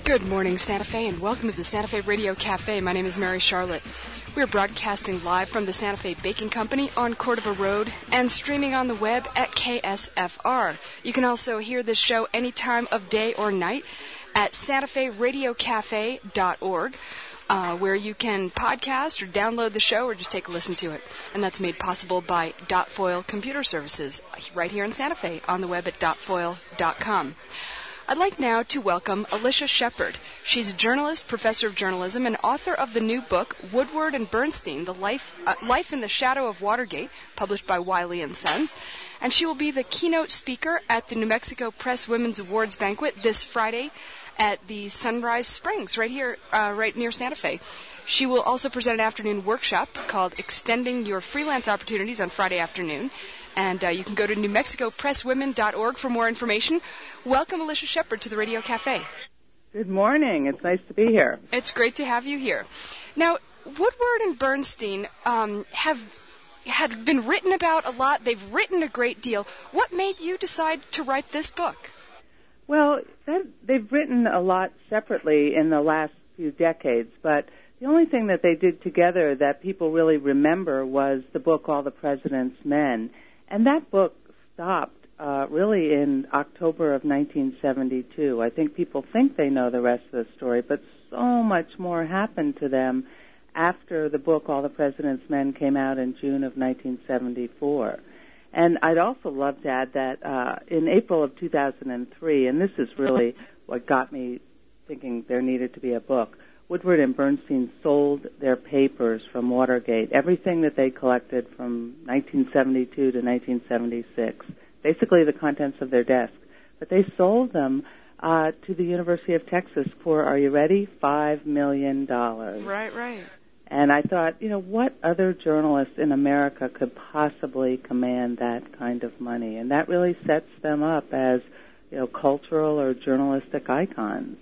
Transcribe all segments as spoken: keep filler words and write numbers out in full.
Good morning, Santa Fe, and welcome to the Santa Fe Radio Cafe. My name is Mary Charlotte. We are broadcasting live from the Santa Fe Baking Company on Cordova Road and streaming on the web at K S F R. You can also hear this show any time of day or night at santa fe radio cafe dot org, uh, where you can podcast or download the show or just take a listen to it. And that's made possible by Dot Foil Computer Services right here in Santa Fe on the web at dot foil dot com. I'd like now to welcome Alicia Shepard. She's a journalist, professor of journalism, and author of the new book, Woodward and Bernstein, The Life, uh, Life in the Shadow of Watergate, published by Wiley and Sons. And she will be the keynote speaker at the New Mexico Press Women's Awards Banquet this Friday at the Sunrise Springs, right here, uh, right near Santa Fe. She will also present an afternoon workshop called Extending Your Freelance Opportunities on Friday afternoon. And uh, you can go to new mexico press women dot org for more information. Welcome, Alicia Shepard, to the Radio Cafe. Good morning. It's nice to be here. It's great to have you here. Now, Woodward and Bernstein um, have had been written about a lot. They've written a great deal. What made you decide to write this book? Well, that, they've written a lot separately in the last few decades, but the only thing that they did together that people really remember was the book All the President's Men. And that book stopped uh, really in October of nineteen seventy-two. I think people think they know the rest of the story, but so much more happened to them after the book All the President's Men came out in June of nineteen seventy-four. And I'd also love to add that uh, in April of two thousand three, and this is really what got me thinking there needed to be a book, Woodward and Bernstein sold their papers from Watergate, everything that they collected from nineteen seventy-two to nineteen seventy-six, basically the contents of their desk. But they sold them uh, to the University of Texas for, are you ready, five million dollars. Right, right. And I thought, you know, what other journalist in America could possibly command that kind of money? And that really sets them up as, you know, cultural or journalistic icons.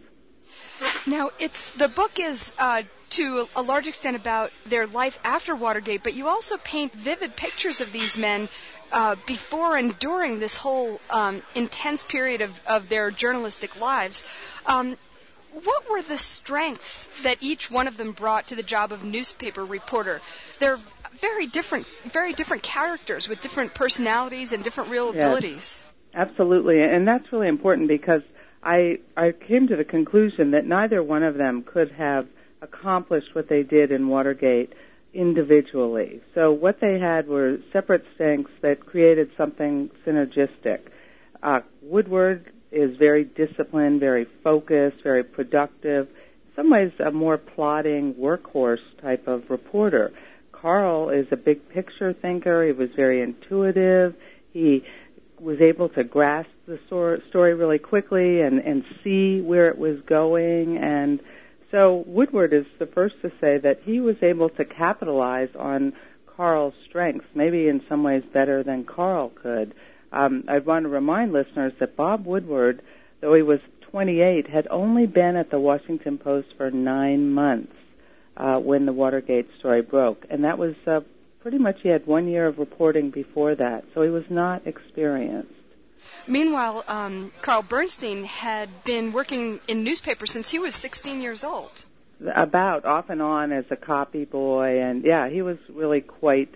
Now, it's the book is uh, to a large extent about their life after Watergate, but you also paint vivid pictures of these men uh, before and during this whole um, intense period of, of their journalistic lives. Um, what were the strengths that each one of them brought to the job of newspaper reporter? They're very different, very different characters with different personalities and different real abilities. Yes, absolutely, and that's really important because I, I came to the conclusion that neither one of them could have accomplished what they did in Watergate individually. So what they had were separate strengths that created something synergistic. Uh, Woodward is very disciplined, very focused, very productive, in some ways a more plodding workhorse type of reporter. Carl is a big picture thinker. He was very intuitive. He was able to grasp the story really quickly and, and see where it was going. And so Woodward is the first to say that he was able to capitalize on Carl's strengths, maybe in some ways better than Carl could. Um, I'd want to remind listeners that Bob Woodward, though he was twenty-eight, had only been at the Washington Post for nine months uh, when the Watergate story broke. And that was uh, pretty much he had one year of reporting before that, so he was not experienced. Meanwhile, um, Carl Bernstein had been working in newspapers since he was sixteen years old. About, off and on as a copy boy, and yeah, he was really quite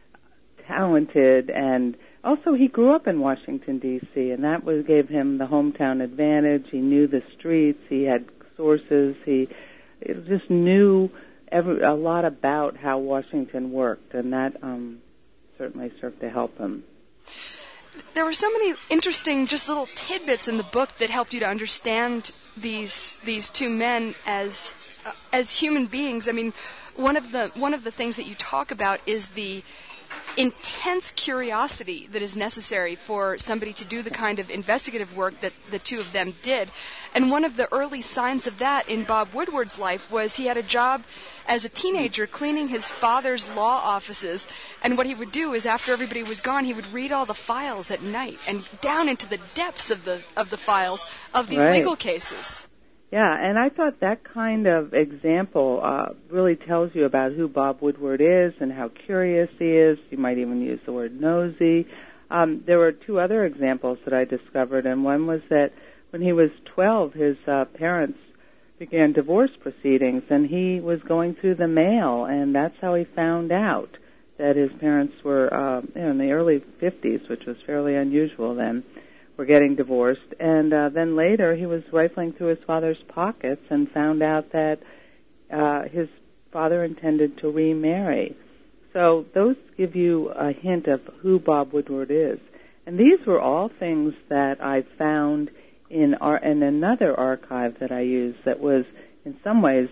talented, and also he grew up in Washington, D C, and that was, gave him the hometown advantage. He knew the streets, he had sources, he just knew every, a lot about how Washington worked, and that um, certainly served to help him. There were so many interesting, just little tidbits in the book that helped you to understand these these two men as uh, as human beings. I mean, one of the one of the things that you talk about is the intense curiosity that is necessary for somebody to do the kind of investigative work that the two of them did. And one of the early signs of that in Bob Woodward's life was he had a job as a teenager cleaning his father's law offices. And what he would do is after everybody was gone, he would read all the files at night and down into the depths of the of the files of these right. legal cases. Yeah, and I thought that kind of example uh, really tells you about who Bob Woodward is and how curious he is. You might even use the word nosy. Um, there were two other examples that I discovered, and one was that when he was twelve, his uh, parents began divorce proceedings, and he was going through the mail, and that's how he found out that his parents were, uh, you know, in the early fifties, which was fairly unusual then, were getting divorced. And uh, then later he was rifling through his father's pockets and found out that uh, his father intended to remarry. So those give you a hint of who Bob Woodward is. And these were all things that I found in, our, in another archive that I used that was in some ways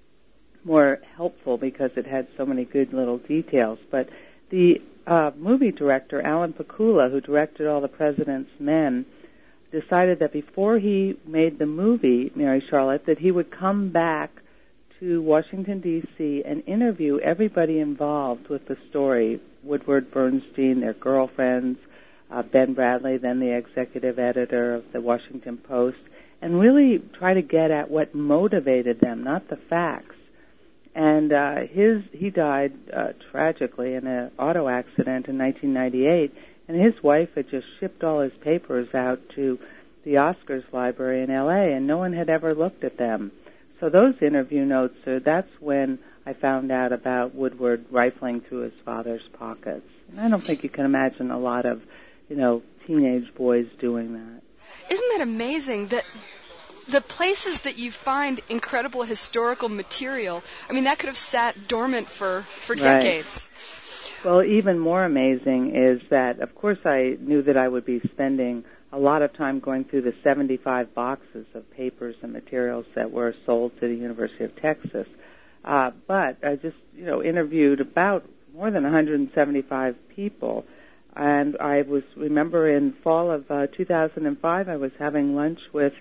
more helpful because it had so many good little details. But the uh, movie director, Alan Pakula, who directed all the President's Men, decided that before he made the movie, Mary Charlotte, that he would come back to Washington, D C and interview everybody involved with the story, Woodward, Bernstein, their girlfriends, uh, Ben Bradley, then the executive editor of the Washington Post, and really try to get at what motivated them, not the facts. And uh, his he died uh, tragically in an auto accident in nineteen ninety-eight, and his wife had just shipped all his papers out to the Oscars library in L A, and no one had ever looked at them. So those interview notes, uh, that's when I found out about Woodward rifling through his father's pockets. And I don't think you can imagine a lot of, you know, teenage boys doing that. Isn't that amazing that the places that you find incredible historical material, I mean, that could have sat dormant for, for decades. Right. Well, even more amazing is that, of course, I knew that I would be spending a lot of time going through the seventy-five boxes of papers and materials that were sold to the University of Texas. Uh, but I just, you know, interviewed about more than one hundred seventy-five people. And I was, remember in fall of uh, two thousand five, I was having lunch with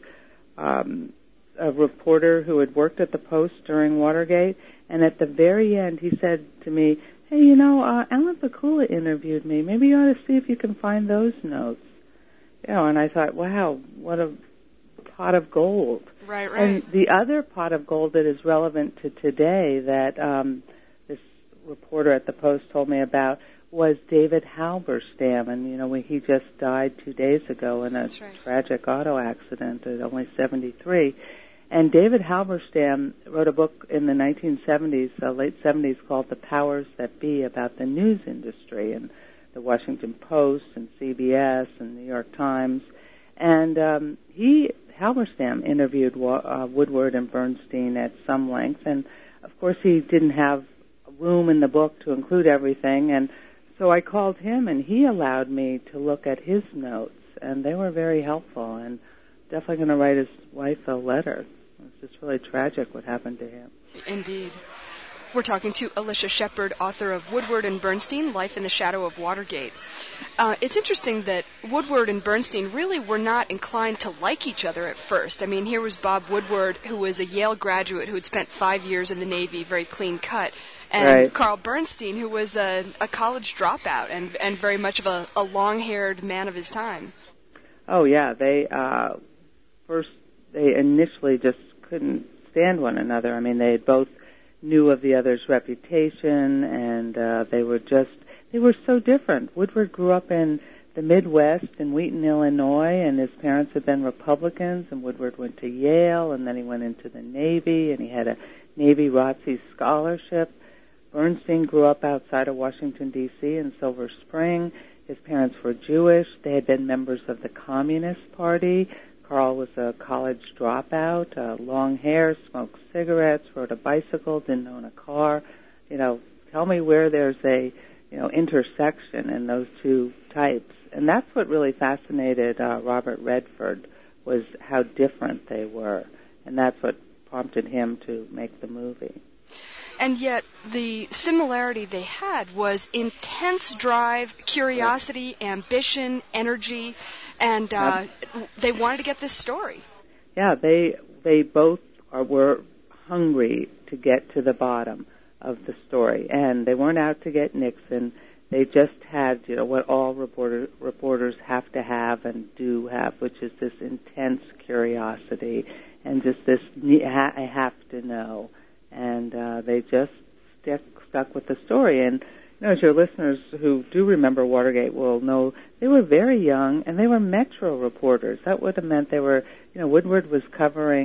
um, a reporter who had worked at the Post during Watergate. And at the very end, he said to me, hey, you know, uh, Alan Pakula interviewed me. Maybe you ought to see if you can find those notes. You know, and I thought, wow, what a pot of gold. Right, right. And the other pot of gold that is relevant to today that um, this reporter at the Post told me about was David Halberstam. And, you know, he just died two days ago in a right. tragic auto accident at only seventy-three. And David Halberstam wrote a book in the nineteen seventies, uh, late seventies, called The Powers That Be, about the news industry and the Washington Post and C B S and New York Times. And um, he, Halberstam, interviewed uh, Woodward and Bernstein at some length. And, of course, he didn't have room in the book to include everything. And so I called him, and he allowed me to look at his notes. And they were very helpful. And definitely going to write his wife a letter. It's just really tragic what happened to him. Indeed. We're talking to Alicia Shepard, author of Woodward and Bernstein, Life in the Shadow of Watergate. Uh, it's interesting that Woodward and Bernstein really were not inclined to like each other at first. I mean, here was Bob Woodward, who was a Yale graduate who had spent five years in the Navy, very clean cut, and right. Carl Bernstein, who was a, a college dropout and, and very much of a, a long-haired man of his time. Oh, yeah. They uh, first, they initially just couldn't stand one another. I mean, they had both knew of the other's reputation, and uh, they were just, they were so different. Woodward grew up in the Midwest in Wheaton, Illinois, and his parents had been Republicans, and Woodward went to Yale, and then he went into the Navy, and he had a Navy R O T C scholarship. Bernstein grew up outside of Washington, D C in Silver Spring. His parents were Jewish. They had been members of the Communist Party. Carl was a college dropout, uh, long hair, smoked cigarettes, rode a bicycle, didn't own a car. You know, tell me where there's a, you know, intersection in those two types. And that's what really fascinated uh, Robert Redford, was how different they were. And that's what prompted him to make the movie. And yet the similarity they had was intense drive, curiosity, ambition, energy, and uh, yep. they wanted to get this story. Yeah, they they both are, were hungry to get to the bottom of the story, and they weren't out to get Nixon. They just had, you know, what all reporter, reporters have to have and do have, which is this intense curiosity and just this I have to know. And uh, they just stuck, stuck with the story. And, you know, as your listeners who do remember Watergate will know, they were very young, and they were Metro reporters. That would have meant they were, you know, Woodward was covering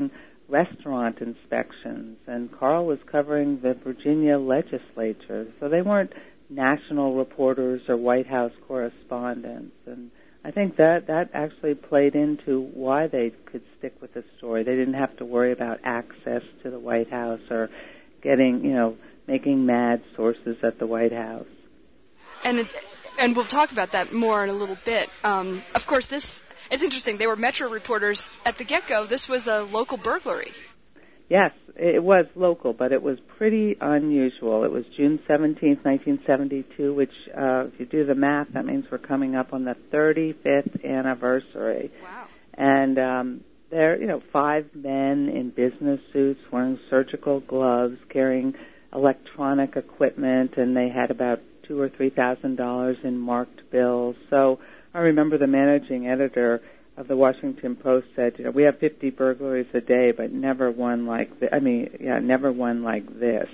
restaurant inspections, and Carl was covering the Virginia legislature. So they weren't national reporters or White House correspondents. And I think that that actually played into why they could stick with the story. They didn't have to worry about access to the White House or getting, you know, making mad sources at the White House. And it, and we'll talk about that more in a little bit. Um, of course, this it's interesting. They were Metro reporters at the get-go. This was a local burglary. Yes, it was local, but it was pretty unusual. It was June seventeenth, nineteen seventy-two, which, uh, if you do the math, that means we're coming up on the thirty-fifth anniversary. Wow. And um, there, you know, five men in business suits wearing surgical gloves, carrying electronic equipment, and they had about two or three thousand dollars in marked bills. So I remember the managing editor of the Washington Post said, you know, we have fifty burglaries a day, but never one like this. I mean, yeah, never one like this.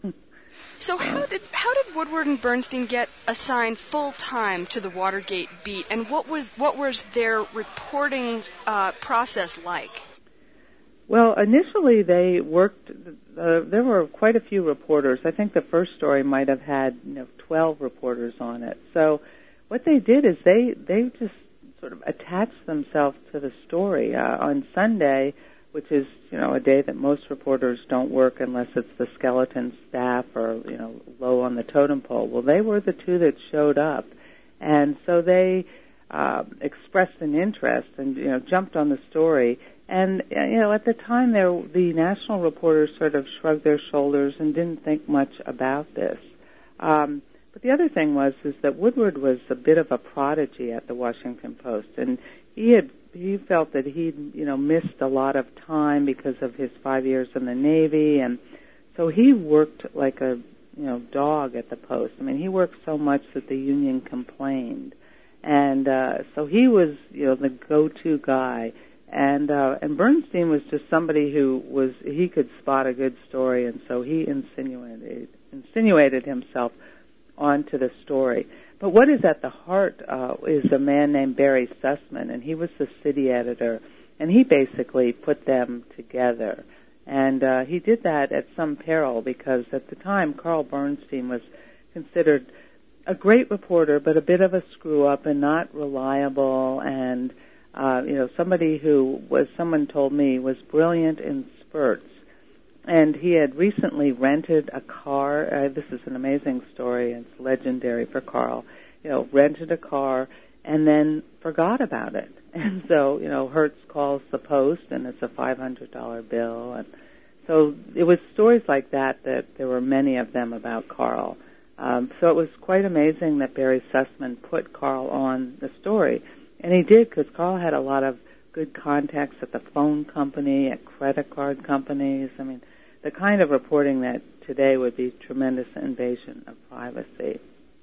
So how did how did Woodward and Bernstein get assigned full time to the Watergate beat, and what was what was their reporting uh, process like? Well, initially they worked. Uh, there were quite a few reporters. I think the first story might have had, you know, twelve reporters on it. So what they did is they they just sort of attached themselves to the story. Uh, on Sunday, which is, you know, a day that most reporters don't work unless it's the skeleton staff or, you know, low on the totem pole. Well, they were the two that showed up. And so they uh, expressed an interest and, you know, jumped on the story. And, you know, at the time, there, the national reporters sort of shrugged their shoulders and didn't think much about this. Um, but the other thing was is that Woodward was a bit of a prodigy at the Washington Post, and he had he felt that he'd, you know, missed a lot of time because of his five years in the Navy, and so he worked like a, you know, dog at the Post. I mean, he worked so much that the union complained, and uh, so he was, you know, the go-to guy. And uh, and Bernstein was just somebody who was, he could spot a good story, and so he insinuated insinuated himself onto the story. But what is at the heart uh, is a man named Barry Sussman, and he was the city editor, and he basically put them together. And uh, he did that at some peril because at the time Carl Bernstein was considered a great reporter, but a bit of a screw-up and not reliable, and Uh, you know, somebody who was, someone told me, was brilliant in spurts. And he had recently rented a car. Uh, this is an amazing story. It's legendary for Carl. You know, rented a car and then forgot about it. And so, you know, Hertz calls the Post, and it's a five hundred dollars bill. And so it was stories like that that there were many of them about Carl. Um, so it was quite amazing that Barry Sussman put Carl on the story. And he did, because Carl had a lot of good contacts at the phone company, at credit card companies. I mean, the kind of reporting that today would be tremendous invasion of privacy.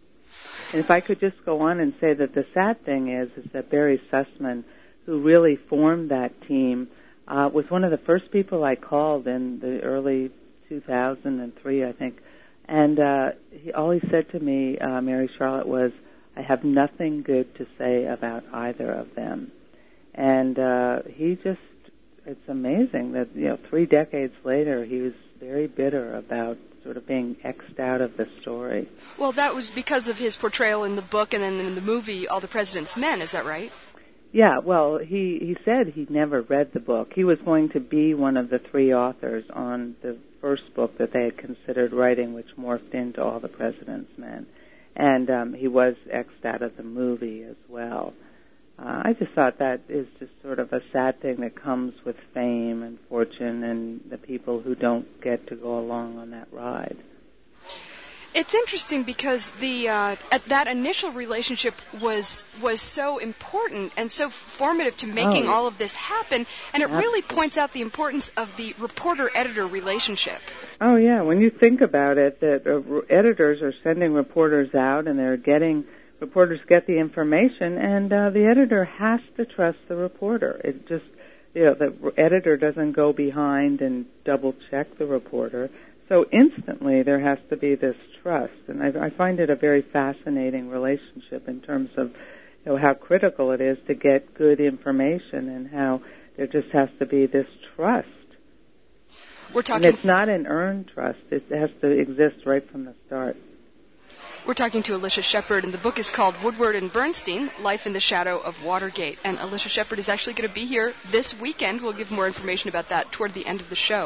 And if I could just go on and say that the sad thing is, is that Barry Sussman, who really formed that team, uh, was one of the first people I called in the early two thousand three, I think. And uh, he, all he said to me, uh, Mary Charlotte, was, I have nothing good to say about either of them. And uh, he just, it's amazing that, you know, three decades later, he was very bitter about sort of being X'd out of the story. Well, that was because of his portrayal in the book and then in the movie, All the President's Men, is that right? Yeah, well, he, he said he never read the book. He was going to be one of the three authors on the first book that they had considered writing, which morphed into All the President's Men. And um, he was X'd out of the movie as well. Uh, I just thought that is just sort of a sad thing that comes with fame and fortune and the people who don't get to go along on that ride. It's interesting because the uh, that initial relationship was was so important and so formative to making oh, all of this happen, and it absolutely. really points out the importance of the reporter-editor relationship. Oh, yeah. When you think about it, that uh, editors are sending reporters out, and they're getting, reporters get the information, and uh, the editor has to trust the reporter. It just, you know, the editor doesn't go behind and double-check the reporter. So instantly there has to be this trust, and I, I find it a very fascinating relationship in terms of, you know, how critical it is to get good information and how there just has to be this trust We're talking. And it's not an earned trust. It has to exist right from the start. We're talking to Alicia Shepard, and the book is called Woodward and Bernstein, Life in the Shadow of Watergate. And Alicia Shepard is actually going to be here this weekend. We'll give more information about that toward the end of the show.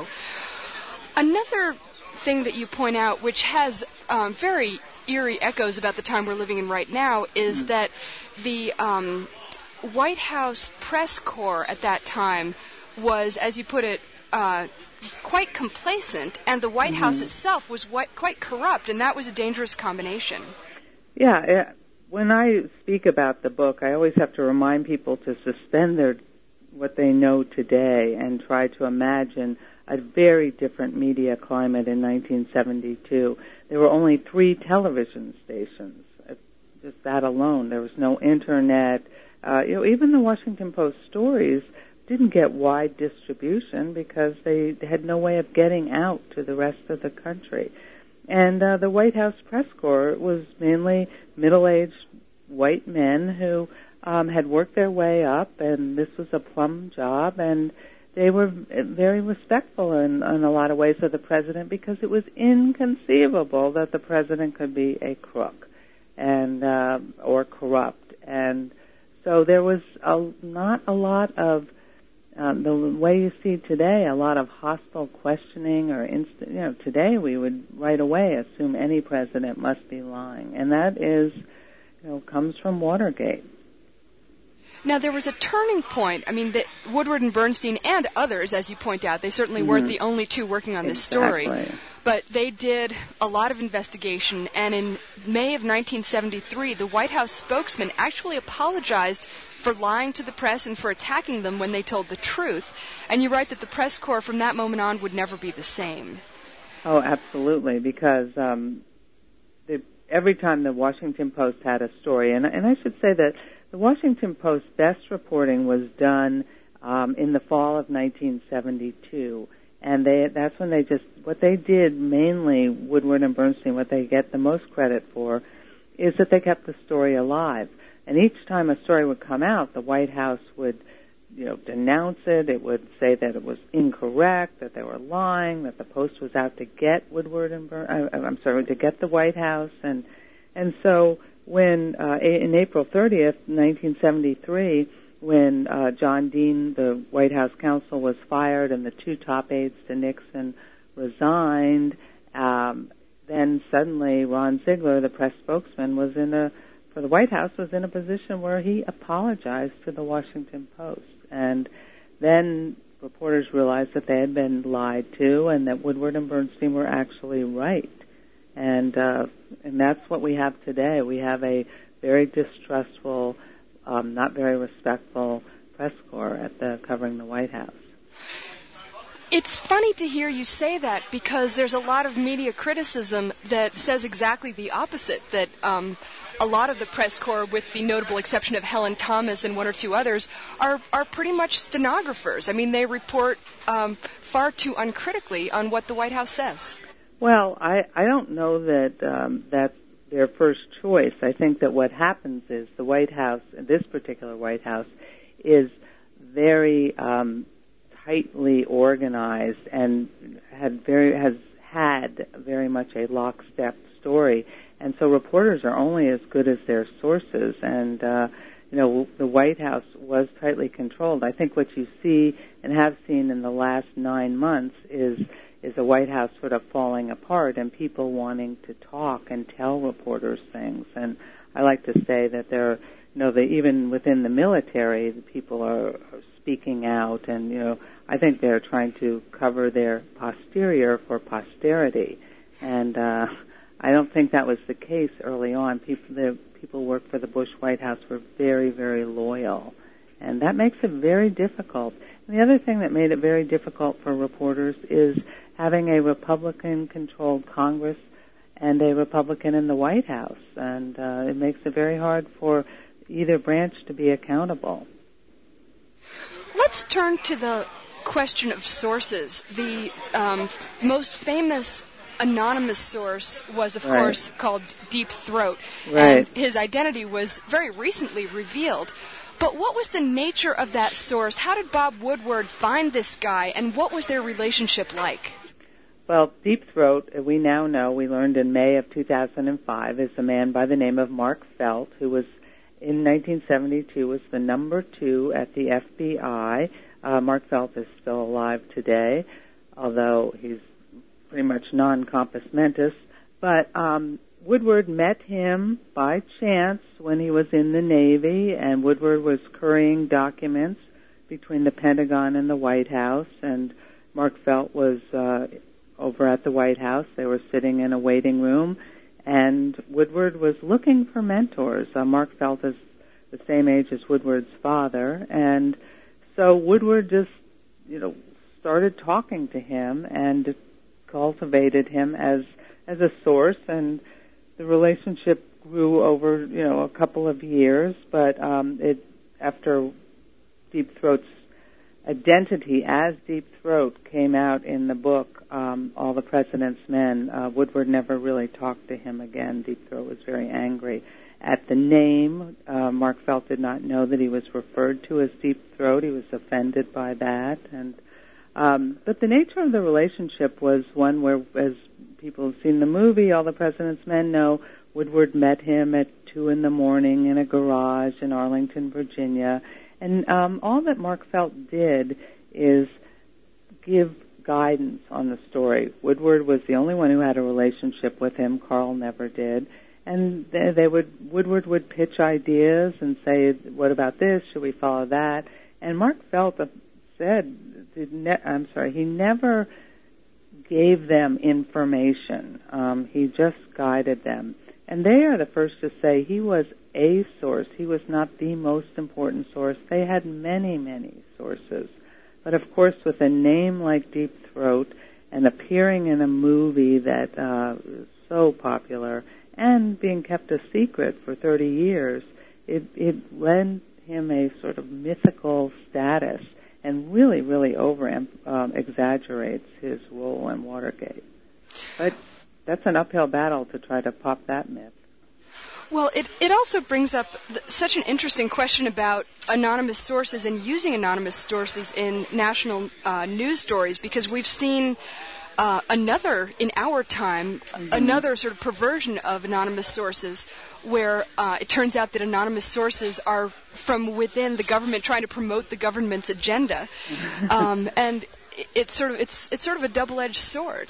Another thing that you point out, which has um, very eerie echoes about the time we're living in right now, is mm. that the um, White House press corps at that time was, as you put it, uh, quite complacent, and the White mm-hmm. House itself was white, quite corrupt, and that was a dangerous combination. Yeah, when I speak about the book, I always have to remind people to suspend their what they know today and try to imagine a very different media climate in nineteen seventy-two. There were only three television stations, just that alone. There was no internet. Uh, you know, even the Washington Post stories didn't get wide distribution because they had no way of getting out to the rest of the country. And uh, the White House press corps was mainly middle-aged white men who um, had worked their way up, and this was a plum job, and they were very respectful in, in a lot of ways of the president because it was inconceivable that the president could be a crook and uh, or corrupt. And so there was a, not a lot of Um, the way you see today, a lot of hostile questioning or instant, you know, today we would right away assume any president must be lying. And that is, you know, comes from Watergate. Now, there was a turning point. I mean, the, Woodward and Bernstein and others, as you point out, they certainly mm-hmm. weren't the only two working on this exactly. story. But they did a lot of investigation, and in May of nineteen seventy-three, the White House spokesman actually apologized for lying to the press and for attacking them when they told the truth. And you write that the press corps from that moment on would never be the same. Oh, absolutely, because um, the, every time the Washington Post had a story, and, and I should say that the Washington Post's best reporting was done um, in the fall of nineteen seventy-two. And they, that's when they just, what they did mainly, Woodward and Bernstein, what they get the most credit for, is that they kept the story alive. And each time a story would come out, the White House would, you know, denounce it. It would say that it was incorrect, that they were lying, that the Post was out to get Woodward and Bernstein, uh, I'm sorry, to get the White House. And, and so when, uh, in April thirtieth, nineteen seventy-three, when uh, John Dean, the White House counsel, was fired and the two top aides to Nixon resigned, um, then suddenly Ron Ziegler, the press spokesman, was in a, for the White House, was in a position where he apologized to the Washington Post. And then reporters realized that they had been lied to and that Woodward and Bernstein were actually right. And, uh, and that's what we have today. We have a very distrustful, Um, not very respectful press corps at the covering the White House. It's funny to hear you say that because there's a lot of media criticism that says exactly the opposite, that um, a lot of the press corps, with the notable exception of Helen Thomas and one or two others, are, are pretty much stenographers. I mean, they report um, far too uncritically on what the White House says. Well, I, I don't know that um, that's their first choice. I think that what happens is the White House, this particular White House, is very um, tightly organized and had very has had very much a lockstep story, and so reporters are only as good as their sources. And uh, you know, the White House was tightly controlled. I think what you see and have seen in the last nine months is. is the White House sort of falling apart and people wanting to talk and tell reporters things. And I like to say that there, you know, they, even within the military, the people are, are speaking out, and, you know, I think they're trying to cover their posterior for posterity. And uh, I don't think that was the case early on. People, the people who worked for the Bush White House were very, very loyal. And that makes it very difficult. And the other thing that made it very difficult for reporters is having a Republican-controlled Congress and a Republican in the White House. And uh, it makes it very hard for either branch to be accountable. Let's turn to the question of sources. The um, most famous anonymous source was, of right. course, called Deep Throat. Right. And his identity was very recently revealed. But what was the nature of that source? How did Bob Woodward find this guy, and what was their relationship like? Well, Deep Throat, we now know, we learned in May of two thousand five, is a man by the name of Mark Felt, who was, in nineteen seventy-two, was the number two at the F B I. Uh, Mark Felt is still alive today, although he's pretty much non-compos mentis. But um, Woodward met him by chance when he was in the Navy, and Woodward was currying documents between the Pentagon and the White House, and Mark Felt was uh, over at the White House. They were sitting in a waiting room, and Woodward was looking for mentors. Uh, Mark Felt is the same age as Woodward's father, and so Woodward just, you know, started talking to him and cultivated him as as a source, and the relationship grew over, you know, a couple of years. But um, it after Deep Throat's identity as Deep Throat came out in the book, um, All the President's Men, uh, Woodward never really talked to him again. Deep Throat was very angry at the name. Uh, Mark Felt did not know that he was referred to as Deep Throat. He was offended by that. And um, but the nature of the relationship was one where, as people have seen the movie, All the President's Men know, Woodward met him at two in the morning in a garage in Arlington, Virginia. And um, all that Mark Felt did is give guidance on the story. Woodward was the only one who had a relationship with him. Carl never did. And they, they would Woodward would pitch ideas and say, "What about this? Should we follow that?" And Mark Felt said, did ne- "I'm sorry, he never gave them information. Um, he just guided them." And they are the first to say he was a source. He was not the most important source. They had many, many sources. But of course, with a name like Deep Throat and appearing in a movie that uh, was so popular and being kept a secret for thirty years, it, it lent him a sort of mythical status and really, really over um, exaggerates his role in Watergate. But that's an uphill battle to try to pop that myth. Well, it, it also brings up th- such an interesting question about anonymous sources and using anonymous sources in national uh, news stories, because we've seen uh, another, in our time, mm-hmm. another sort of perversion of anonymous sources where uh, it turns out that anonymous sources are from within the government trying to promote the government's agenda. um, and it, it's sort of it's it's sort of a double-edged sword.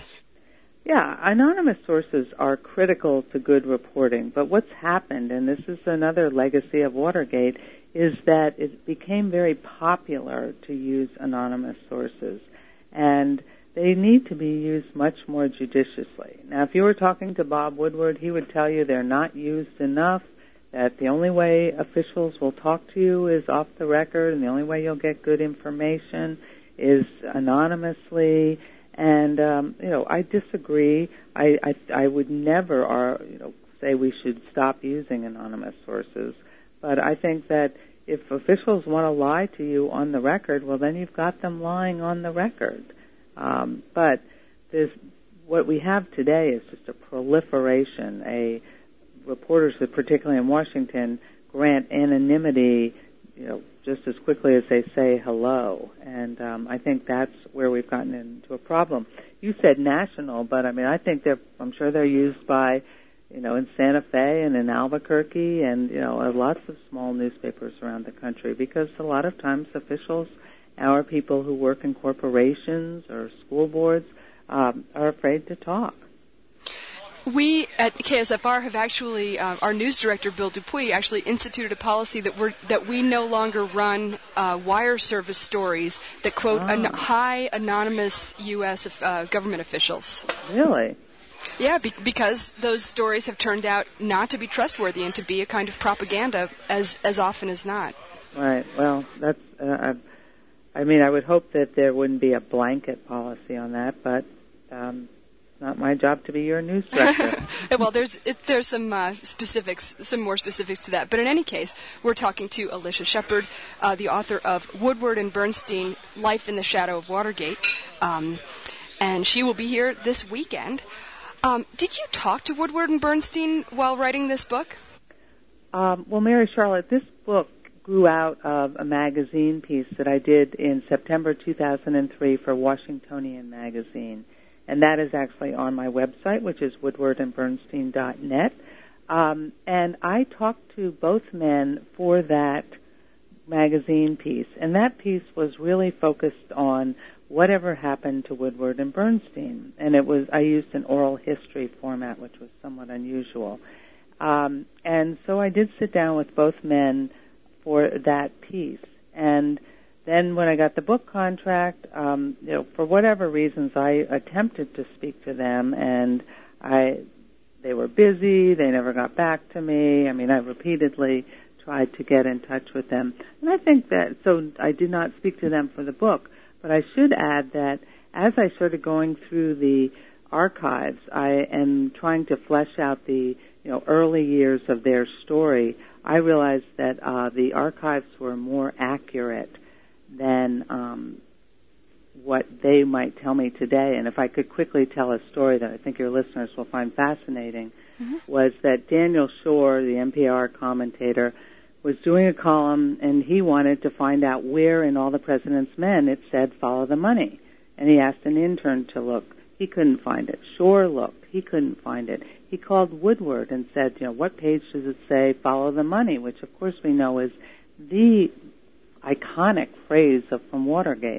Yeah, anonymous sources are critical to good reporting, but what's happened, and this is another legacy of Watergate, is that it became very popular to use anonymous sources, and they need to be used much more judiciously. Now, if you were talking to Bob Woodward, he would tell you they're not used enough, that the only way officials will talk to you is off the record, and the only way you'll get good information is anonymously. And, um, you know, I disagree. I, I, I would never, or, you know, say we should stop using anonymous sources. But I think that if officials want to lie to you on the record, well, then you've got them lying on the record. Um, but there's, what we have today is just a proliferation. A reporters, particularly in Washington, grant anonymity, you know, just as quickly as they say hello. And um, I think that's where we've gotten into a problem. You said national, but I mean, I think they're, I'm sure they're used by, you know, in Santa Fe and in Albuquerque and, you know, lots of small newspapers around the country, because a lot of times officials, our people who work in corporations or school boards, um, are afraid to talk. We at K S F R have actually, uh, our news director, Bill Dupuy, actually instituted a policy that we're, that we no longer run uh, wire service stories that quote oh. an- high anonymous U S uh, government officials. Really? Yeah, be- because those stories have turned out not to be trustworthy and to be a kind of propaganda as as often as not. Right. Well, that's. Uh, I mean, I would hope that there wouldn't be a blanket policy on that, but. Um, Not my job to be your news director. Well, there's it, there's some uh, specifics, some more specifics to that. But in any case, we're talking to Alicia Shepard, uh, the author of Woodward and Bernstein, Life in the Shadow of Watergate. Um, and she will be here this weekend. Um, did you talk to Woodward and Bernstein while writing this book? Um, well, Mary Charlotte, this book grew out of a magazine piece that I did in September two thousand three for Washingtonian Magazine. And that is actually on my website, which is woodward and bernstein dot net. Um, and I talked to both men for that magazine piece. And that piece was really focused on whatever happened to Woodward and Bernstein. And it was, I used an oral history format, which was somewhat unusual. Um, and so I did sit down with both men for that piece. And then when I got the book contract, um, you know, for whatever reasons, I attempted to speak to them, and I, they were busy. They never got back to me. I mean, I repeatedly tried to get in touch with them. And I think that, so I did not speak to them for the book, but I should add that as I started going through the archives, I am trying to flesh out the, you know, early years of their story. I realized that uh, the archives were more accurate than um, what they might tell me today. And if I could quickly tell a story that I think your listeners will find fascinating, mm-hmm. was that Daniel Shore, the N P R commentator, was doing a column, and he wanted to find out where in All the President's Men it said follow the money. And he asked an intern to look. He couldn't find it. Shore looked. He couldn't find it. He called Woodward and said, you know, what page does it say follow the money, which of course we know is the iconic phrase of from Watergate.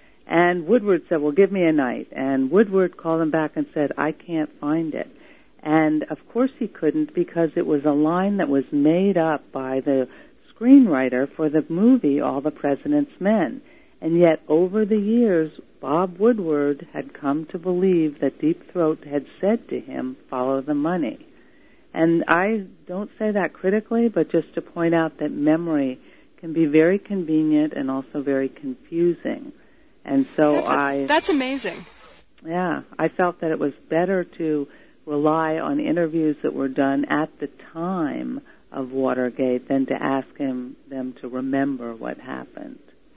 And Woodward said, well, give me a night. And Woodward called him back and said, I can't find it. And of course he couldn't, because it was a line that was made up by the screenwriter for the movie All the President's Men. And yet over the years, Bob Woodward had come to believe that Deep Throat had said to him, follow the money. And I don't say that critically, but just to point out that memory can be very convenient and also very confusing. And so that's a, I... That's amazing. Yeah, I felt that it was better to rely on interviews that were done at the time of Watergate than to ask him them to remember what happened.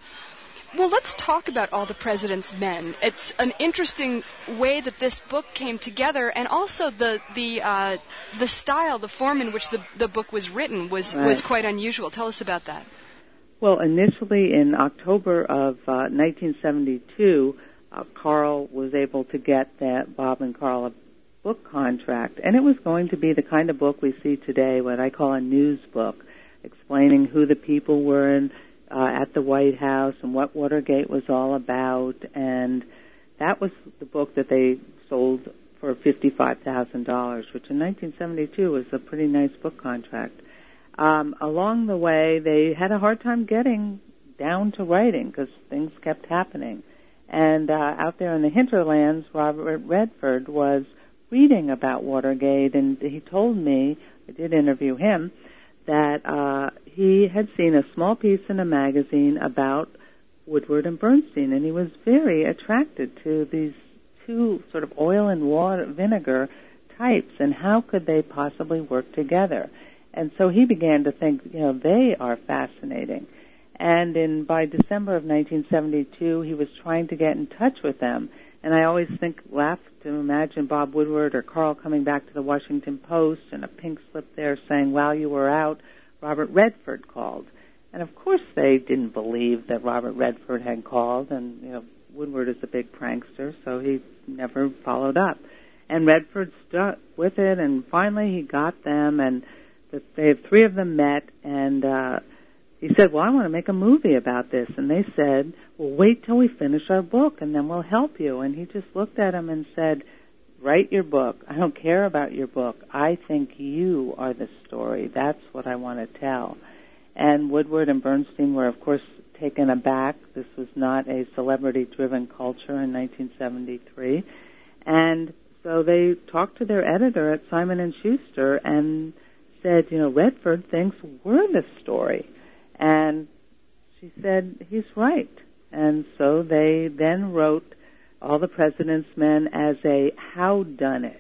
Well, let's talk about All the President's Men. It's an interesting way that this book came together, and also the the uh, the style, the form in which the the book was written was, right. was quite unusual. Tell us about that. Well, initially in October of uh, nineteen seventy-two, uh, Carl was able to get that Bob and Carl a book contract, and it was going to be the kind of book we see today, what I call a news book, explaining who the people were in, uh, at the White House and what Watergate was all about, and that was the book that they sold for fifty-five thousand dollars, which in nineteen seventy-two was a pretty nice book contract. Um, along the way, they had a hard time getting down to writing because things kept happening. And uh, out there in the hinterlands, Robert Redford was reading about Watergate, and he told me, I did interview him, that uh, he had seen a small piece in a magazine about Woodward and Bernstein, and he was very attracted to these two sort of oil and water vinegar types, and how could they possibly work together? And so he began to think, you know, they are fascinating. And in by December of nineteen seventy-two, he was trying to get in touch with them. And I always think, laugh to imagine Bob Woodward or Carl coming back to the Washington Post and a pink slip there saying, while you were out, Robert Redford called. And of course they didn't believe that Robert Redford had called, and, you know, Woodward is a big prankster, so he never followed up. And Redford stuck with it, and finally he got them, and the, they three of them met, and uh, he said, well, I want to make a movie about this. And they said, well, wait till we finish our book, and then we'll help you. And he just looked at him and said, write your book. I don't care about your book. I think you are the story. That's what I want to tell. And Woodward and Bernstein were, of course, taken aback. This was not a celebrity-driven culture in nineteen seventy-three. And so they talked to their editor at Simon and Schuster and said, you know, Redford thinks we're the story. And she said, he's right. And so they then wrote All the President's Men as a howdunit.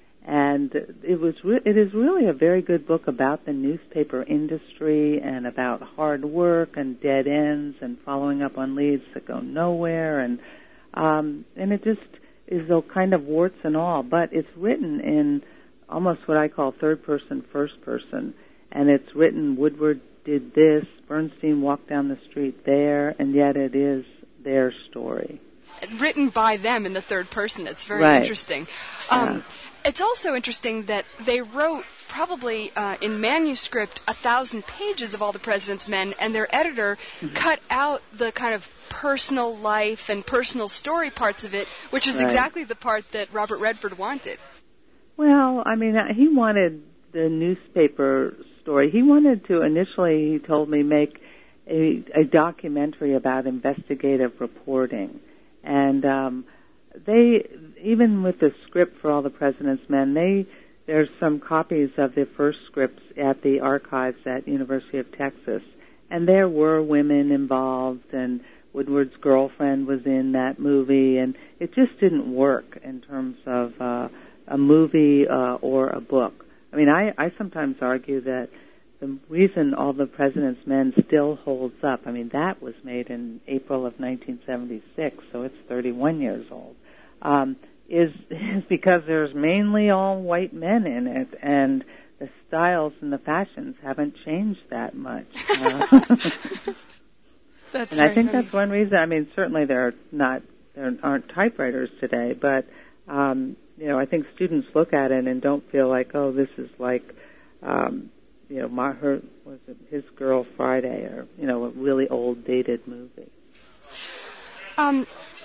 And it was re- it is really a very good book about the newspaper industry and about hard work and dead ends and following up on leads that go nowhere. And um, and it just is a kind of warts and all. But it's written in almost what I call third person, first person. And it's written Woodward did this, Bernstein walked down the street there, and yet it is their story. Written by them in the third person. It's very right. interesting. Um, yeah. It's also interesting that they wrote probably uh, in manuscript a thousand pages of All the President's Men, and their editor mm-hmm. cut out the kind of personal life and personal story parts of it, which is right. exactly the part that Robert Redford wanted. Well, I mean, he wanted the newspaper story. He wanted to initially, he told me, make a, a documentary about investigative reporting. And um, they, even with the script for All the President's Men, they there's some copies of the first scripts at the archives at University of Texas, and there were women involved, and Woodward's girlfriend was in that movie, and it just didn't work in terms of uh, a movie uh, or a book. I mean, I, I sometimes argue that the reason All the President's Men still holds up, I mean, that was made in April of nineteen seventy-six, so it's thirty-one years old, um, is, is because there's mainly all white men in it, and the styles and the fashions haven't changed that much. Uh, that's and I right, think honey. that's one reason. I mean, certainly there are not there aren't typewriters today, but um, you know, I think students look at it and don't feel like, oh, this is like, um, you know, my, her was it His Girl Friday, or you know, a really old dated movie. Um.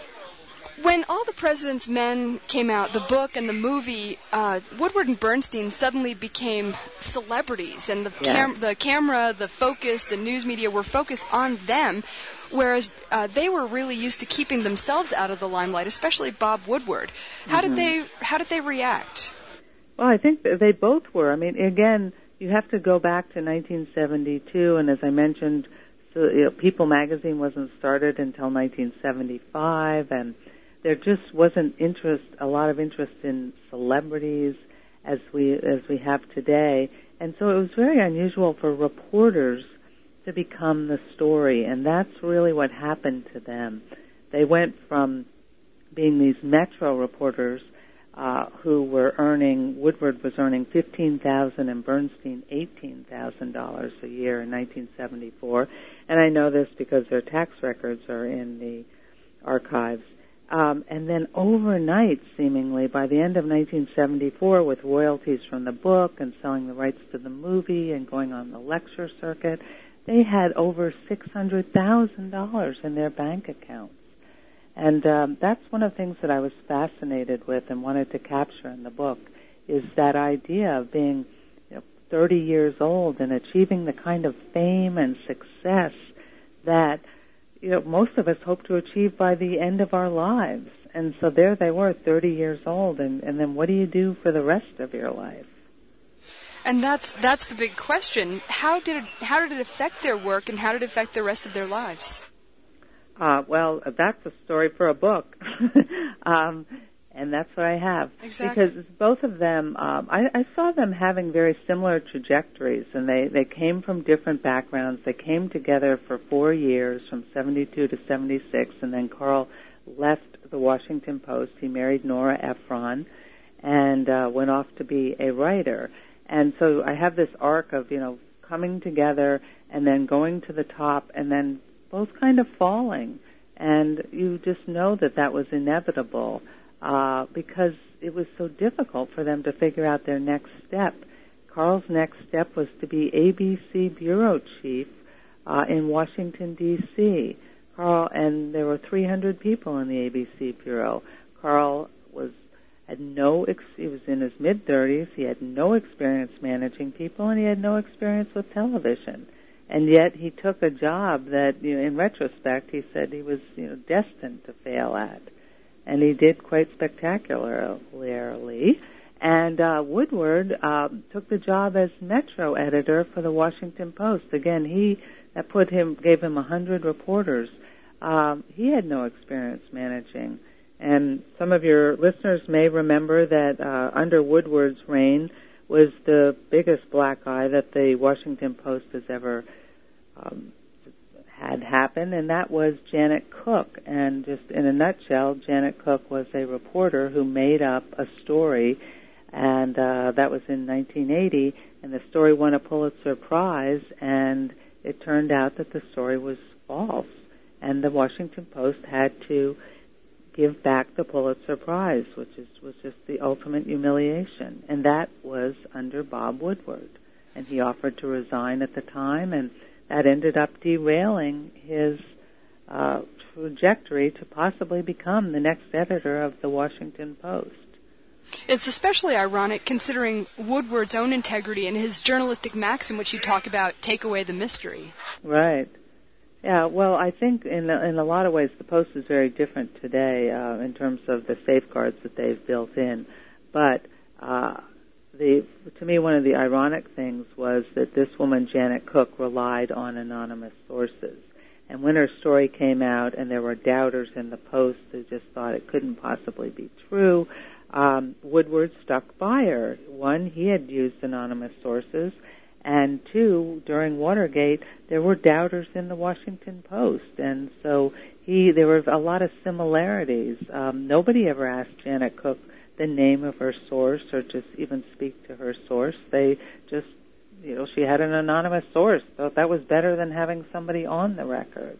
When All the President's Men came out, the book and the movie, uh, Woodward and Bernstein suddenly became celebrities, and the, yeah. cam- the camera, the focus, the news media were focused on them, whereas uh, they were really used to keeping themselves out of the limelight, especially Bob Woodward. How mm-hmm. did they How did they react? Well, I think they both were. I mean, again, you have to go back to nineteen seventy-two, and as I mentioned, so, you know, People magazine wasn't started until nineteen seventy-five, and there just wasn't interest, a lot of interest in celebrities as we as we have today, and so it was very unusual for reporters to become the story, and that's really what happened to them. They went from being these Metro reporters uh, who were earning, Woodward was earning fifteen thousand dollars and Bernstein eighteen thousand dollars a year in nineteen seventy-four, and I know this because their tax records are in the archives. Um, and then overnight, seemingly, by the end of nineteen seventy-four, with royalties from the book and selling the rights to the movie and going on the lecture circuit, they had over six hundred thousand dollars in their bank accounts. And um, that's one of the things that I was fascinated with and wanted to capture in the book, is that idea of being, you know, thirty years old and achieving the kind of fame and success that, you know, most of us hope to achieve by the end of our lives. And so there they were, thirty years old, and, and then what do you do for the rest of your life? And that's that's the big question. How did it, how did it affect their work, and how did it affect the rest of their lives? Uh, well, that's a story for a book. um, and that's what I have. Exactly. Because both of them, um, I, I saw them having very similar trajectories, and they, they came from different backgrounds. They came together for four years, from seventy-two to seventy-six, and then Carl left the Washington Post. He married Nora Ephron and uh, went off to be a writer. And so I have this arc of, you know, coming together and then going to the top and then both kind of falling. And you just know that that was inevitable. Uh, because it was so difficult for them to figure out their next step. Carl's next step was to be A B C bureau chief uh, in Washington, D C Carl, and there were three hundred people in the A B C bureau. Carl was had no. Ex- he was in his mid thirties. He had no experience managing people, and he had no experience with television. And yet, he took a job that, you know, in retrospect, he said he was, you know, destined to fail at. And he did quite spectacularly. And uh, Woodward uh, took the job as Metro editor for the Washington Post. Again, he that put him gave him a hundred reporters. Um, he had no experience managing. And some of your listeners may remember that uh, under Woodward's reign was the biggest black eye that the Washington Post has ever um, had happen, and that was Janet Cook. And just in a nutshell, Janet Cook was a reporter who made up a story, and uh, that was in nineteen eighty, and the story won a Pulitzer Prize, and it turned out that the story was false, and the Washington Post had to give back the Pulitzer Prize, which is, was just the ultimate humiliation. And that was under Bob Woodward. And he offered to resign at the time, and that ended up derailing his uh, trajectory to possibly become the next editor of the Washington Post. It's especially ironic considering Woodward's own integrity and his journalistic maxim, which you talk about, take away the mystery. Right. Yeah, well, I think in in a lot of ways the Post is very different today uh, in terms of the safeguards that they've built in. But uh, the to me, one of the ironic things was that this woman, Janet Cook, relied on anonymous sources. And when her story came out and there were doubters in the Post who just thought it couldn't possibly be true, um, Woodward stuck by her. One, he had used anonymous sources, and two, during Watergate, there were doubters in the Washington Post, and so he there were a lot of similarities. Um, nobody ever asked Janet Cook the name of her source or just even speak to her source. They just, you know, she had an anonymous source, so that was better than having somebody on the record.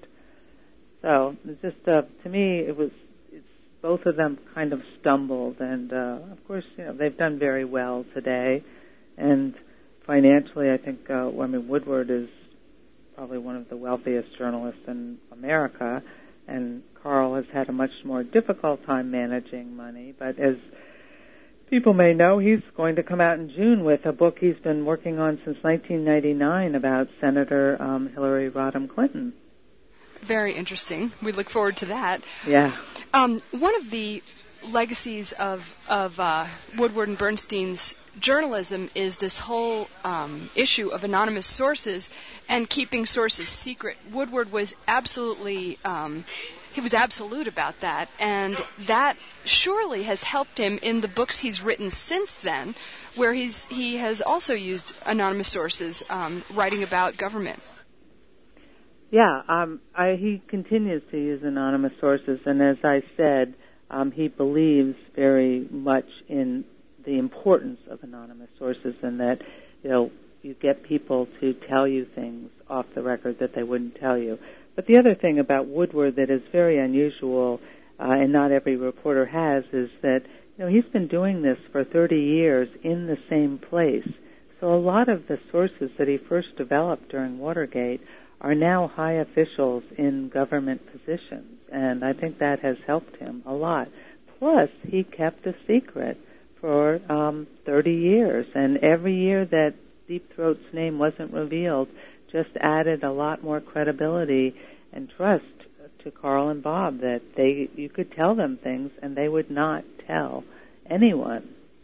So it's just, uh, to me, it was, it's, both of them kind of stumbled, and uh, of course, you know, they've done very well today, and financially, I think, uh, I mean, Woodward is probably one of the wealthiest journalists in America, and Carl has had a much more difficult time managing money. But as people may know, he's going to come out in June with a book he's been working on since nineteen ninety-nine about Senator um, Hillary Rodham Clinton. Very interesting. We look forward to that. Yeah. Um, one of the legacies of of uh, Woodward and Bernstein's journalism is this whole um, issue of anonymous sources and keeping sources secret. Woodward was absolutely um, he was absolute about that, and that surely has helped him in the books he's written since then, where he's he has also used anonymous sources um, writing about government. Yeah, um, I, he continues to use anonymous sources, and as I said, Um, he believes very much in the importance of anonymous sources, and that, you know, you get people to tell you things off the record that they wouldn't tell you. But the other thing about Woodward that is very unusual, uh, and not every reporter has, is that, you know, he's been doing this for thirty years in the same place. So a lot of the sources that he first developed during Watergate are now high officials in government positions. And I think that has helped him a lot. Plus, he kept a secret for um, thirty years, and every year that Deep Throat's name wasn't revealed just added a lot more credibility and trust to Carl and Bob that they you could tell them things and they would not tell anyone.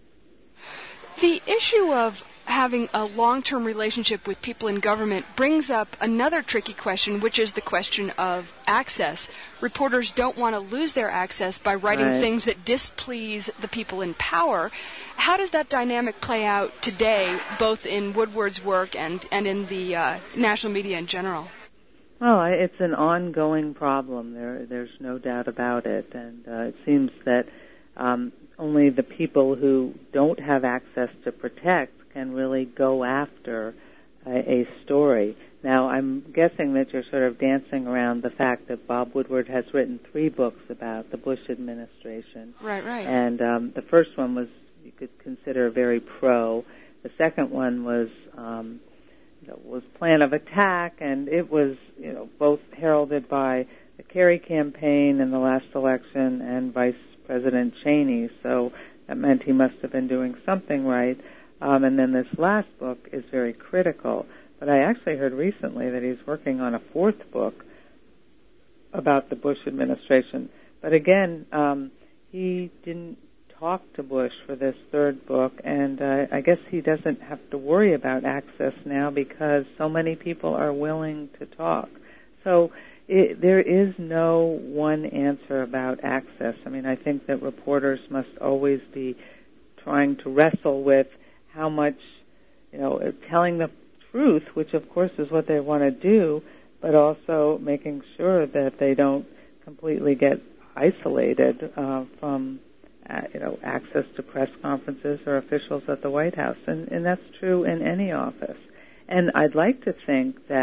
The issue of having a long-term relationship with people in government brings up another tricky question, which is the question of access. Reporters don't want to lose their access by writing right. things that displease the people in power. How does that dynamic play out today, both in Woodward's work and, and in the uh, national media in general? Well, it's an ongoing problem. There, there's no doubt about it. And uh, it seems that um, only the people who don't have access to protect can really go after a, a story. Now, I'm guessing that you're sort of dancing around the fact that Bob Woodward has written three books about the Bush administration. Right, right. And um, the first one was, you could consider very pro. The second one was um, you know, was Plan of Attack, and it was, you know, both heralded by the Kerry campaign in the last election and Vice President Cheney. So that meant he must have been doing something right. Um, and then this last book is very critical. But I actually heard recently that he's working on a fourth book about the Bush administration. But again, um, he didn't talk to Bush for this third book, and uh, I guess he doesn't have to worry about access now because so many people are willing to talk. So it, there is no one answer about access. I mean, I think that reporters must always be trying to wrestle with how much, you know, telling the truth, which of course is what they want to do, but also making sure that they don't completely get isolated uh, from, uh, you know, access to press conferences or officials at the White House. And, and that's true in any office. And I'd like to think that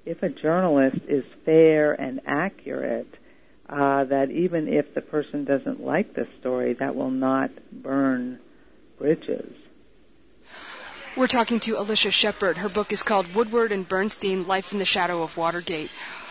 if a journalist is fair and accurate, uh, that even if the person doesn't like the story, that will not burn bridges. We're talking to Alicia Shepard. Her book is called Woodward and Bernstein, Life in the Shadow of Watergate.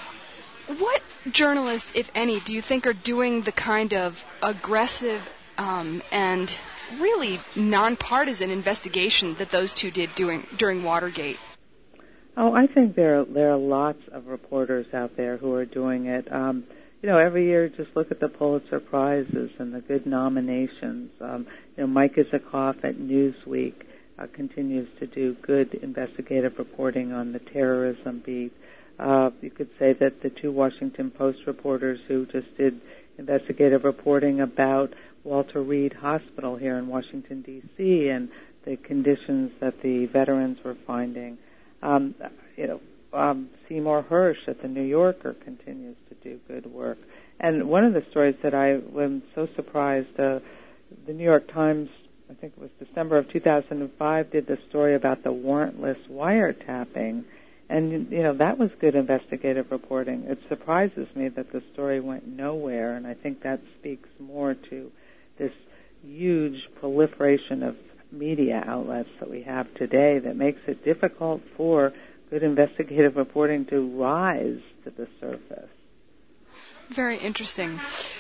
What journalists, if any, do you think are doing the kind of aggressive um, and really nonpartisan investigation that those two did doing, during Watergate? Oh, I think there there are lots of reporters out there who are doing it. Um, you know, every year, just look at the Pulitzer Prizes and the good nominations. Um, you know, Mike Isikoff at Newsweek uh, continues to do good investigative reporting on the terrorism beat. Uh, you could say that the two Washington Post reporters who just did investigative reporting about Walter Reed Hospital here in Washington, D C, and the conditions that the veterans were finding. Um, you know, um, Seymour Hersh at the New Yorker continues to do good work. And one of the stories that I was so surprised, uh, the New York Times, I think it was December of two thousand five, did the story about the warrantless wiretapping. And, you know, that was good investigative reporting. It surprises me that the story went nowhere, and I think that speaks more to this huge proliferation of media outlets that we have today that makes it difficult for good investigative reporting to rise to the surface. Very interesting.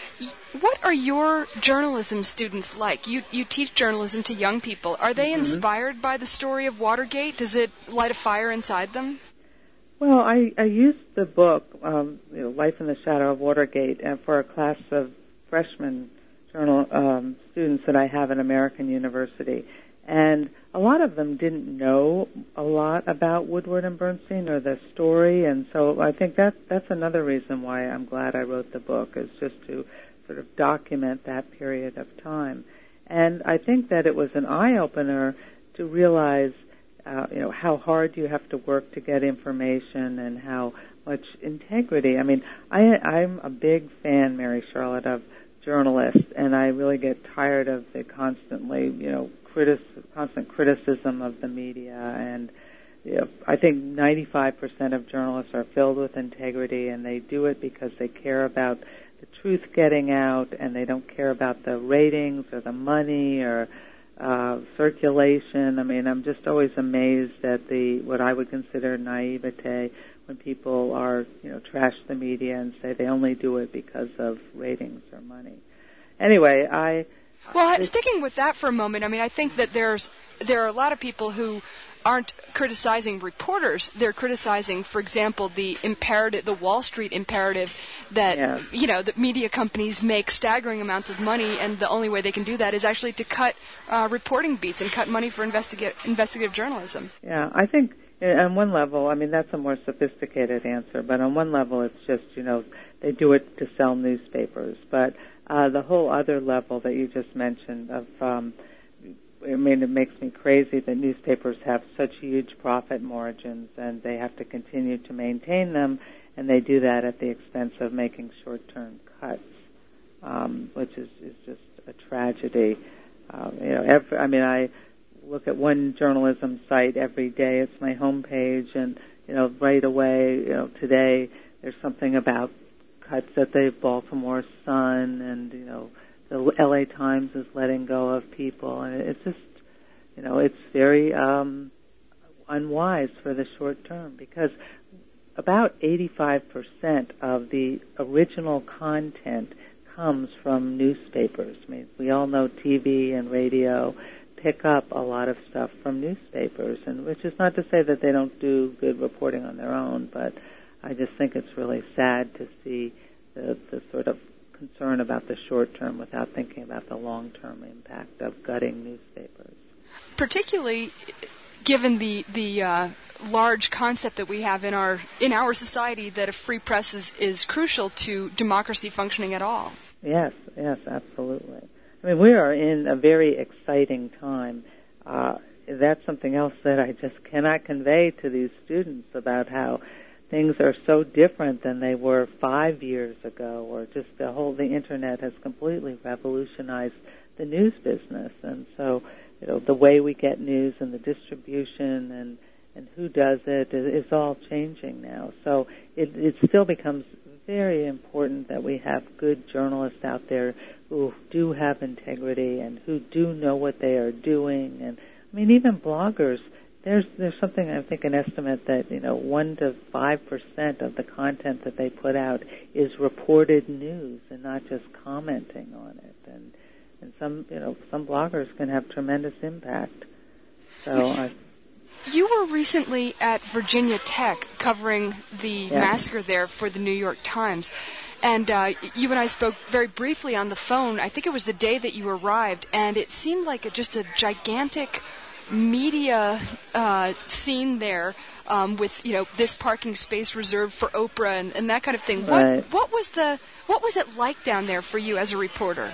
What are your journalism students like? You you teach journalism to young people. Are they mm-hmm. inspired by the story of Watergate? Does it light a fire inside them? Well, I, I used the book, um, you know, Life in the Shadow of Watergate, and for a class of freshman journal um, students that I have at American University. And a lot of them didn't know a lot about Woodward and Bernstein or the story, and so I think that that's another reason why I'm glad I wrote the book, is just to sort of document that period of time. And I think that it was an eye-opener to realize, uh, you know, how hard you have to work to get information and how much integrity. I mean, I, I'm a big fan, Mary Charlotte, of journalists, and I really get tired of the constantly, you know, critic, constant criticism of the media. And you know, I think ninety-five percent of journalists are filled with integrity, and they do it because they care about the truth getting out, and they don't care about the ratings or the money or uh, circulation. I mean, I'm just always amazed at the what I would consider naivete when people are, you know, trash the media and say they only do it because of ratings or money. Anyway, I... Well, sticking with that for a moment, I mean, I think that there's there are a lot of people who aren't criticizing reporters. They're criticizing, for example, the imperative, the Wall Street imperative that, yeah. you know, that media companies make staggering amounts of money, and the only way they can do that is actually to cut uh, reporting beats and cut money for investiga- investigative journalism. Yeah, I think on one level, I mean, that's a more sophisticated answer, but on one level it's just, you know, they do it to sell newspapers. But uh, the whole other level that you just mentioned of, um, I mean, it makes me crazy that newspapers have such huge profit margins and they have to continue to maintain them, and they do that at the expense of making short-term cuts, um, which is, is just a tragedy. Um, you know, every, I mean, I look at one journalism site every day. It's my homepage, and you know, right away, you know, today there's something about cuts at the Baltimore Sun, and you know, the L A Times is letting go of people, and it's just, you know, it's very um, unwise for the short term, because about eighty-five percent of the original content comes from newspapers. I mean, we all know T V and radio pick up a lot of stuff from newspapers, and which is not to say that they don't do good reporting on their own, but I just think it's really sad to see the, the sort of concern about the short term without thinking about the long-term impact of gutting newspapers. Particularly given the the uh, large concept that we have in our in our society that a free press is, is crucial to democracy functioning at all. Yes, yes, absolutely. I mean, we are in a very exciting time. Uh, that's something else that I just cannot convey to these students about how things are so different than they were five years ago, or just the whole, the Internet has completely revolutionized the news business. And so, you know, the way we get news and the distribution and and who does it is all changing now. So it, it still becomes very important that we have good journalists out there who do have integrity and who do know what they are doing. And I mean, even bloggers, there's there's something, I think, an estimate that, you know, one to five percent of the content that they put out is reported news and not just commenting on it. And and some, you know, some bloggers can have tremendous impact. So I You were recently at Virginia Tech covering the yeah. massacre there for the New York Times. And uh, you and I spoke very briefly on the phone. I think it was the day that you arrived, and it seemed like a, just a gigantic media uh, scene there um, with, you know, this parking space reserved for Oprah and, and that kind of thing. Right. What, what was the what was it like down there for you as a reporter?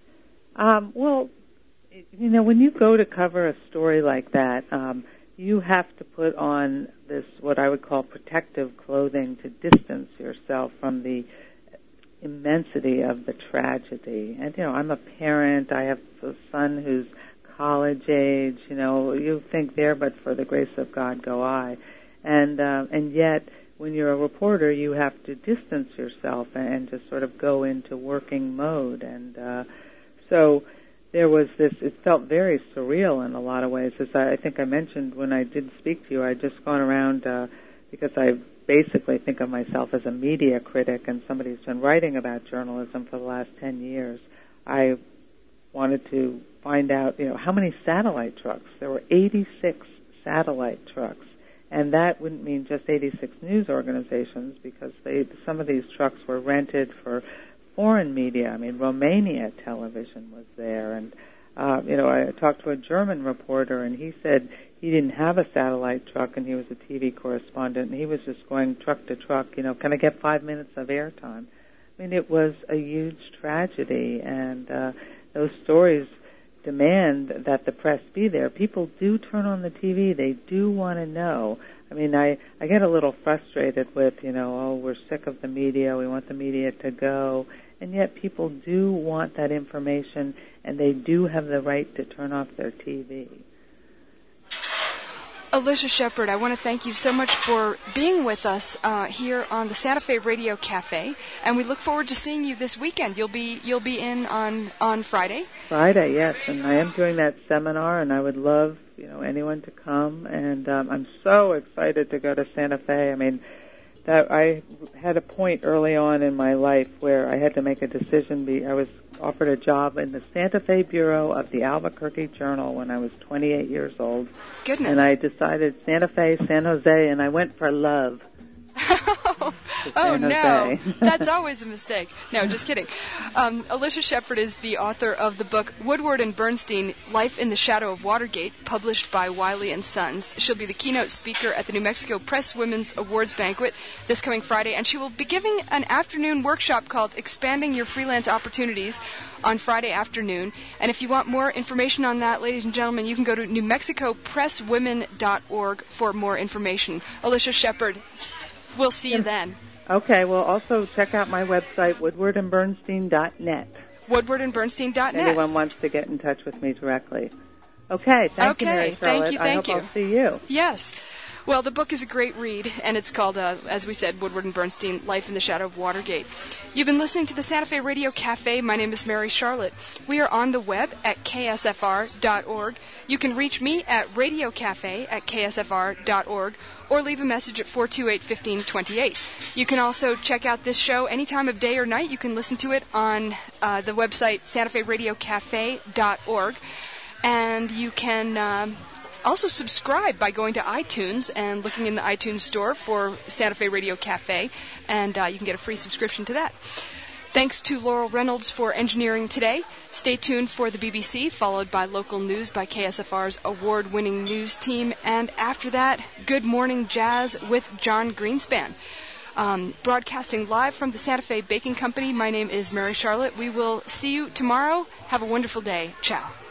Um, well, you know, when you go to cover a story like that, um, you have to put on this, what I would call protective clothing, to distance yourself from the immensity of the tragedy. And, you know, I'm a parent. I have a son who's college age. You know, you think there, but for the grace of God go I. And, uh, and yet, when you're a reporter, you have to distance yourself and just sort of go into working mode. And uh, so there was this, it felt very surreal in a lot of ways. As I, I think I mentioned when I did speak to you, I'd just gone around uh, because I basically think of myself as a media critic and somebody who's been writing about journalism for the last ten years. I wanted to find out, you know, how many satellite trucks. There were eighty-six satellite trucks. And that wouldn't mean just eighty-six news organizations, because they, some of these trucks were rented for foreign media. I mean, Romania television was there. And, uh, you know, I talked to a German reporter, and he said he didn't have a satellite truck, and he was a T V correspondent, and he was just going truck to truck, you know, can I get five minutes of airtime? I mean, it was a huge tragedy, and uh, those stories demand that the press be there. People do turn on the T V. They do want to know. I mean, I, I get a little frustrated with, you know, oh, we're sick of the media. We want the media to go. And yet people do want that information, and they do have the right to turn off their T V. Alicia Shepard, I want to thank you so much for being with us uh, here on the Santa Fe Radio Cafe, and we look forward to seeing you this weekend. You'll be you'll be in on, on Friday. Friday, yes, and I am doing that seminar, and I would love, you know, anyone to come. And um, I'm so excited to go to Santa Fe. I mean, that I had a point early on in my life where I had to make a decision. Be I was offered a job in the Santa Fe Bureau of the Albuquerque Journal when I was twenty-eight years old. Goodness. And I decided Santa Fe, San Jose, and I went for love. Oh, no. That's always a mistake. No, just kidding. Um, Alicia Shepard is the author of the book Woodward and Bernstein, Life in the Shadow of Watergate, published by Wiley and Sons. She'll be the keynote speaker at the New Mexico Press Women's Awards Banquet this coming Friday, and she will be giving an afternoon workshop called Expanding Your Freelance Opportunities on Friday afternoon. And if you want more information on that, ladies and gentlemen, you can go to new mexico press women dot org for more information. Alicia Shepard, we'll see you then. Okay, well, also check out my website, woodward and bernstein dot net. woodward and bernstein dot net. Anyone wants to get in touch with me directly. Okay, thank okay, you, Mary Charlotte. Thank you, thank I hope you. I'll see you. Yes. Well, the book is a great read, and it's called, uh, as we said, Woodward and Bernstein, Life in the Shadow of Watergate. You've been listening to the Santa Fe Radio Cafe. My name is Mary Charlotte. We are on the web at k s f r dot org. You can reach me at radiocafe at k s f r dot org or leave a message at four two eight, one five two eight. You can also check out this show any time of day or night. You can listen to it on uh, the website santa fe radio cafe dot org. And you can um, also subscribe by going to iTunes and looking in the iTunes store for Santa Fe Radio Cafe, and uh, you can get a free subscription to that. Thanks to Laurel Reynolds for engineering today. Stay tuned for the B B C, followed by local news by K S F R's award-winning news team, and after that, Good Morning Jazz with John Greenspan. Um, broadcasting live from the Santa Fe Baking Company, my name is Mary Charlotte. We will see you tomorrow. Have a wonderful day. Ciao.